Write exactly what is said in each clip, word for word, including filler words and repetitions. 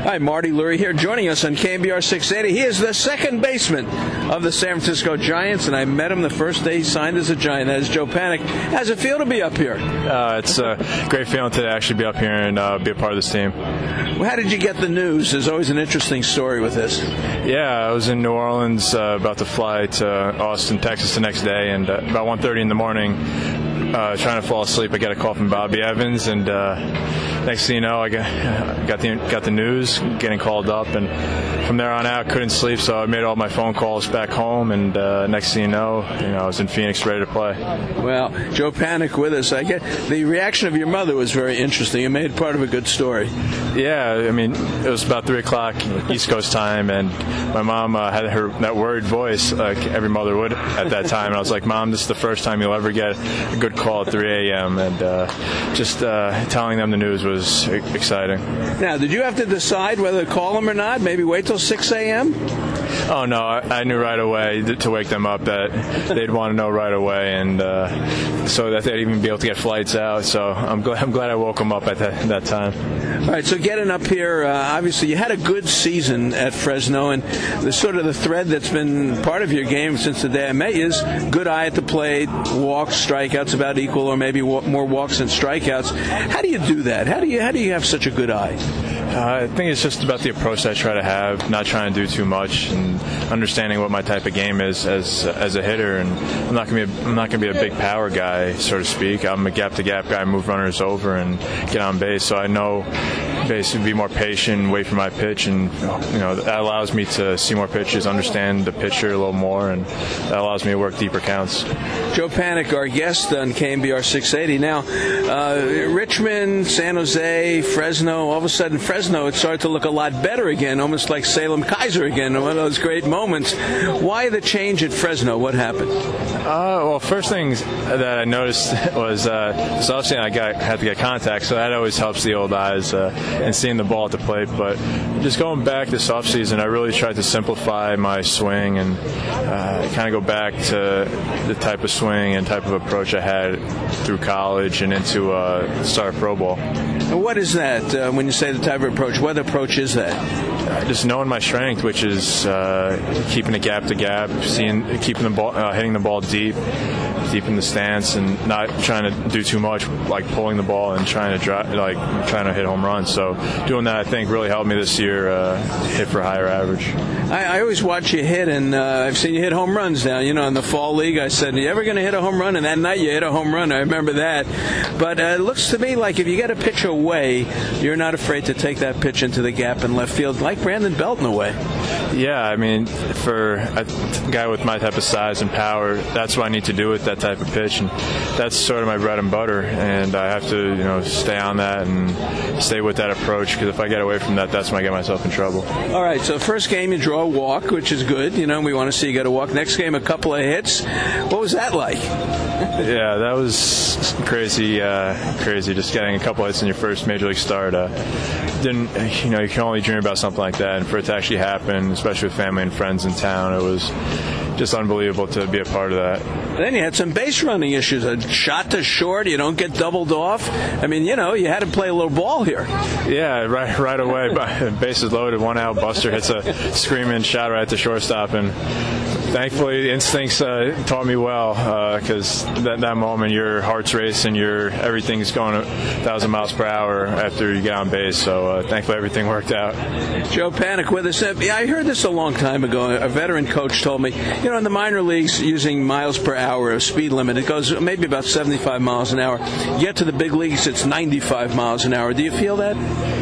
Hi, Marty Lurie here, joining us on K B R six eighty. He is the second baseman of the San Francisco Giants, and I met him the first day he signed as a Giant. That is Joe Panik. How's it feel to be up here? Uh, it's a great feeling to actually be up here and uh, be a part of this team. Well, how did you get the news? There's always an interesting story with this. Yeah, I was in New Orleans, uh, about to fly to Austin, Texas the next day, and uh, about one thirty in the morning, uh, trying to fall asleep, I get a call from Bobby Evans, and uh, next thing you know, I got, got the got the news, getting called up, and from there on out, couldn't sleep, so I made all my phone calls back home, and uh, next thing you know, you know, I was in Phoenix ready to play. Well, Joe Panik with us. I get the reaction of your mother was very interesting. It made part of a good story. Yeah, I mean, it was about three o'clock East Coast time, and my mom uh, had her that worried voice, like every mother would at that time. And I was like, Mom, this is the first time you'll ever get a good call at three a.m. And uh, just uh, telling them the news was exciting. Now, did you have to decide whether to call them or not? Maybe wait till six a.m.? Oh, no, I, I knew right away to wake them up that they'd want to know right away, and uh, so that they'd even be able to get flights out. So I'm glad, I'm glad I woke them up at that, that time. All right, so getting up here, uh, obviously you had a good season at Fresno, and the sort of the thread that's been part of your game since the day I met you is good eye at the plate, walks, strikeouts about equal, or maybe wa- more walks than strikeouts. How do you do that? How do you how do you have such a good eye? Uh, I think it's just about the approach I try to have, not trying to do too much, and understanding what my type of game is as as a hitter. And I'm not gonna be a, I'm not gonna be a big power guy, so to speak. I'm a gap to gap guy, move runners over and get on base. So I know basically be more patient, wait for my pitch, and you know that allows me to see more pitches, understand the pitcher a little more, and that allows me to work deeper counts. Joe Panik, our guest on K B R six eighty. Now, uh, Richmond, San Jose, Fresno. All of a sudden, Fresno it started to look a lot better again, almost like Salem Kaiser again. One of those great moments. Why the change at Fresno? What happened? Uh, well, first things that I noticed was uh, so obviously I got had to get contact, so that always helps the old eyes. Uh, and seeing the ball at the plate. But just going back this offseason, I really tried to simplify my swing and uh, kind of go back to the type of swing and type of approach I had through college and into uh, start Pro Bowl. And what is that uh, when you say the type of approach? What approach is that? Uh, just knowing my strength, which is uh, keeping it gap to gap, seeing, keeping the ball, uh, hitting the ball deep. deep in the stance, and not trying to do too much, like pulling the ball and trying to drive, like trying to hit home runs. So doing that, I think, really helped me this year uh, hit for a higher average. I, I always watch you hit, and uh, I've seen you hit home runs now. You know, in the fall league, I said, "Are you ever going to hit a home run?" And that night, you hit a home run. I remember that. But uh, it looks to me like if you get a pitch away, you're not afraid to take that pitch into the gap in left field, like Brandon Belt in a way. Yeah, I mean, for a guy with my type of size and power, that's what I need to do with that type of pitch, and that's sort of my bread and butter, and I have to, you know, stay on that and stay with that approach, because if I get away from that, that's when I get myself in trouble. All right, so first game you draw a walk, which is good. You know, we want to see you get a walk. Next game, a couple of hits. What was that like? Yeah, that was crazy, uh, crazy, just getting a couple hits in your first major league start. Uh, didn't, you know, you can only dream about something like that, and for it to actually happen, especially with family and friends in town, it was just unbelievable to be a part of that. Then you had some base running issues. A shot to short, you don't get doubled off. I mean, you know, you had to play a little ball here. Yeah, right right away. Bases loaded, one out, Buster hits a screaming shot right at the shortstop, and thankfully the instincts uh, taught me well, because uh, that, that moment your heart's racing, your everything's going a thousand miles per hour after you get on base. So uh, thankfully everything worked out. Joe Panik with us. Yeah, I heard this a long time ago. A veteran coach told me, you know, in the minor leagues, using miles per hour of speed limit, it goes maybe about seventy-five miles an hour. You get to the big leagues, it's ninety-five miles an hour. Do you feel that?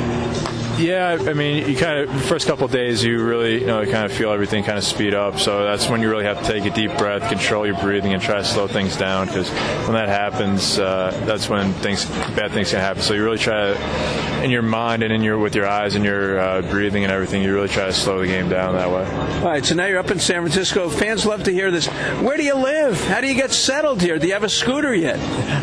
Yeah, I mean, you kind of, first couple of days, you really, you know, you kind of feel everything kind of speed up. So that's when you really have to take a deep breath, control your breathing, and try to slow things down. Because when that happens, uh, that's when things, bad things can happen. So you really try to, in your mind and in your with your eyes and your uh, breathing and everything, you really try to slow the game down that way. All right, so now you're up in San Francisco. Fans love to hear this. Where do you live? How do you get settled here? Do you have a scooter yet?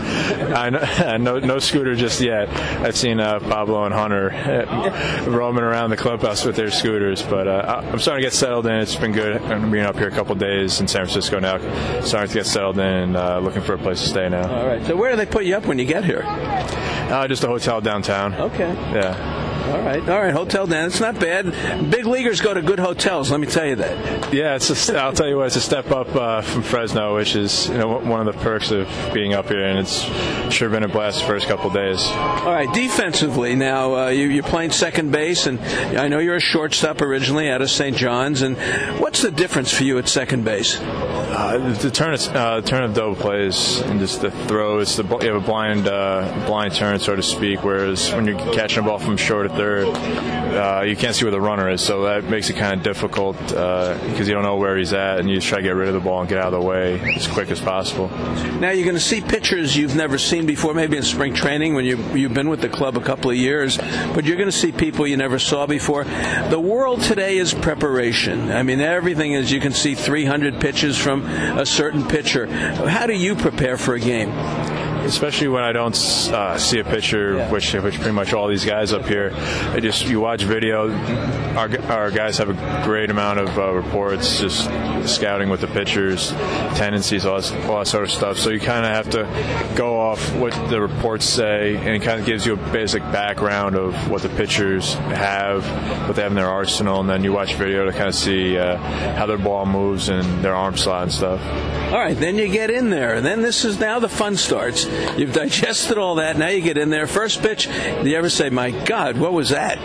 I know, no, no scooter just yet. I've seen uh, Pablo and Hunter roaming around the clubhouse with their scooters, but uh, I'm starting to get settled in. It's been good. I'm being up here a couple of days in San Francisco now. Starting to get settled in and uh, looking for a place to stay now. All right. So where do they put you up when you get here? Uh, just a hotel downtown. Okay. Yeah. All right, all right, Hotel Dan. It's not bad. Big leaguers go to good hotels. Let me tell you that. Yeah, it's a, I'll tell you what, it's a step up uh, from Fresno, which is, you know, one of the perks of being up here, and it's sure been a blast the first couple of days. All right, defensively now, uh, you, you're playing second base, and I know you're a shortstop originally out of Saint John's. And what's the difference for you at second base? Uh, the turn of uh, turn of double plays and just the throws. The you have a blind uh, blind turn, so to speak. Whereas when you're catching a ball from short to third, uh, you can't see where the runner is, so that makes it kind of difficult because uh, you don't know where he's at, and you just try to get rid of the ball and get out of the way as quick as possible. Now you're going to see pitchers you've never seen before, maybe in spring training when you you've been with the club a couple of years, but you're going to see people you never saw before. The world today is preparation. I mean, everything is, you can see three hundred pitches from a certain pitcher. How do you prepare for a game? Especially when I don't uh, see a pitcher, yeah. which which pretty much all these guys up here, I just you watch video. Our our guys have a great amount of uh, reports, just scouting with the pitchers, tendencies, all that, all that sort of stuff. So you kind of have to go off what the reports say, and it kind of gives you a basic background of what the pitchers have, what they have in their arsenal, and then you watch video to kind of see uh, how their ball moves and their arm slot and stuff. All right, then you get in there. Then this is now the fun starts. You've digested all that. Now you get in there. First pitch, do you ever say, my God, what was that?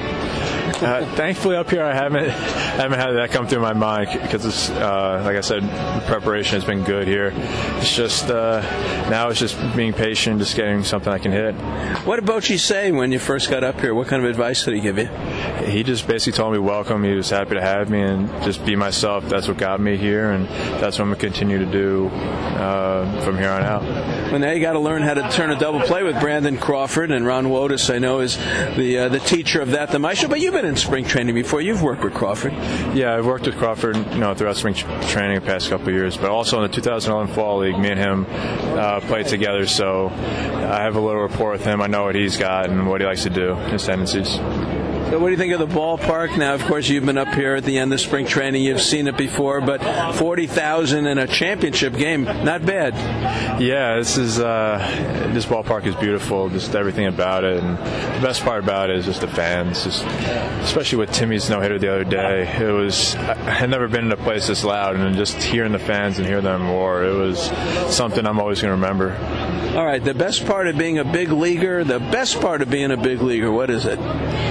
Uh, thankfully, up here, I haven't haven't had that come through my mind because, it's, uh, like I said, the preparation has been good here. It's just uh, now it's just being patient, just getting something I can hit. What did Bochy say when you first got up here? What kind of advice did he give you? He just basically told me welcome. He was happy to have me and just be myself. That's what got me here, and that's what I'm going to continue to do uh, from here on out. Well, now you got to learn how to turn a double play with Brandon Crawford, and Ron Wotus, I know, is the uh, the teacher of that, the maestro. But you've been in spring training before. You've worked with Crawford. Yeah, I've worked with Crawford, you know, throughout spring training the past couple of years, but also in the two thousand eleven Fall League, me and him uh, played together, so I have a little rapport with him. I know what he's got and what he likes to do, his tendencies. So what do you think of the ballpark? Now, of course, you've been up here at the end of spring training. You've seen it before, but forty thousand in a championship game, not bad. Yeah, this is uh, this ballpark is beautiful, just everything about it. And the best part about it is just the fans, just, especially with Timmy's no-hitter the other day. It was, I had never been in a place this loud, and just hearing the fans and hearing them roar, it was something I'm always going to remember. All right, the best part of being a big leaguer, the best part of being a big leaguer, what is it?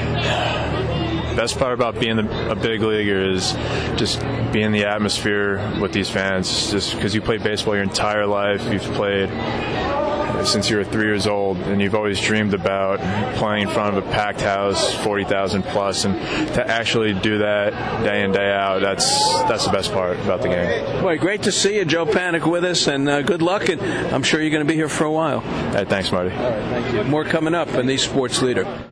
Best part about being a big leaguer is just being in the atmosphere with these fans. Just because you played baseball your entire life, you've played since you were three years old, and you've always dreamed about playing in front of a packed house, forty thousand plus, and to actually do that day in, day out, that's that's the best part about the game. Boy, great to see you, Joe Panik, with us, and uh, good luck, and I'm sure you're going to be here for a while. Hey, thanks, Marty. All right, thank you. More coming up in the Sports Leader.